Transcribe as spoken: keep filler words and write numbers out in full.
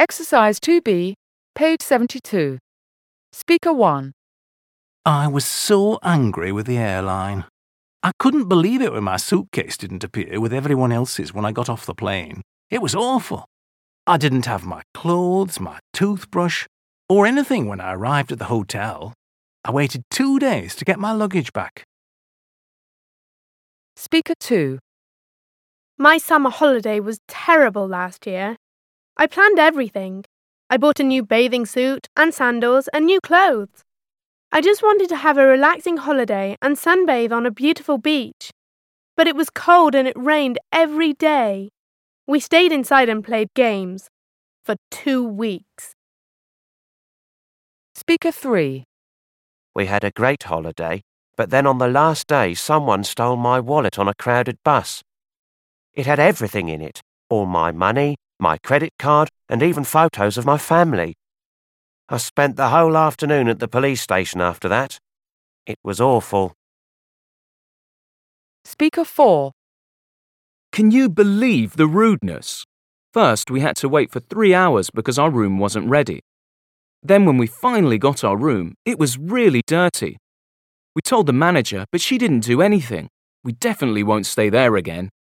Exercise two B, page seventy-two. Speaker one. I was so angry with the airline. I couldn't believe it when my suitcase didn't appear with everyone else's when I got off the plane. It was awful. I didn't have my clothes, my toothbrush, or anything when I arrived at the hotel. I waited two days to get my luggage back. Speaker two. My summer holiday was terrible last year. I planned everything. I bought a new bathing suit and sandals and new clothes. I just wanted to have a relaxing holiday and sunbathe on a beautiful beach. But it was cold and it rained every day. We stayed inside and played games for two weeks. Speaker three. We had a great holiday, but then on the last day someone stole my wallet on a crowded bus. It had everything in it, all my money, my credit card, and even photos of my family. I spent the whole afternoon at the police station after that. It was awful. Speaker four. Can you believe the rudeness? First, we had to wait for three hours because our room wasn't ready. Then when we finally got our room, it was really dirty. We told the manager, but she didn't do anything. We definitely won't stay there again.